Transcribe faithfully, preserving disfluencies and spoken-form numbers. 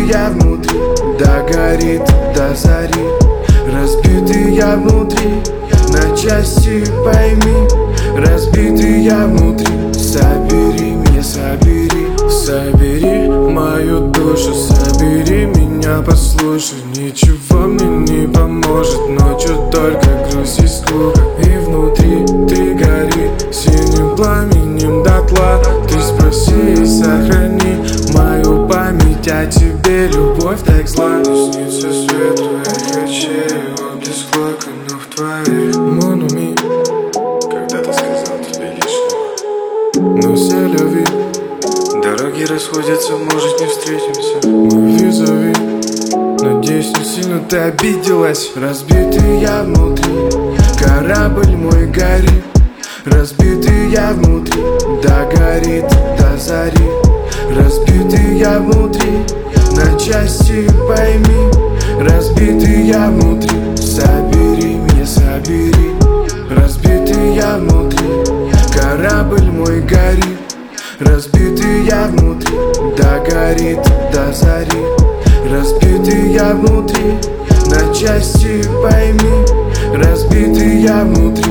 Разбитый я внутри, догорит до зари. Разбитый я внутри, на части пойми. Разбитый я внутри, собери меня, собери. Собери мою душу, собери меня, послушай. Ничего мне не поможет, ночью только грусть и скука. И внутри ты гори синим пламенем дотла. Ты спроси и сохрани мою память о тебе. Любовь так зла, не снится свет твоих очей, отблеск локонов твоих. Mon ami, когда-то сказал тебе лишнего. но все любви, Дороги расходятся, может не встретимся. мой визави. Надеюсь, не сильно ты обиделась. Разбитый я внутри, корабль мой горит. Разбитый я внутри, догорит до зари. Разбитый я внутри, на части пойми. Разбитый я внутри, собери меня, собери. Разбитый я внутри, корабль мой горит. Разбитый я внутри, догорит до зари. Разбитый я внутри, на части пойми. Разбитый я внутри,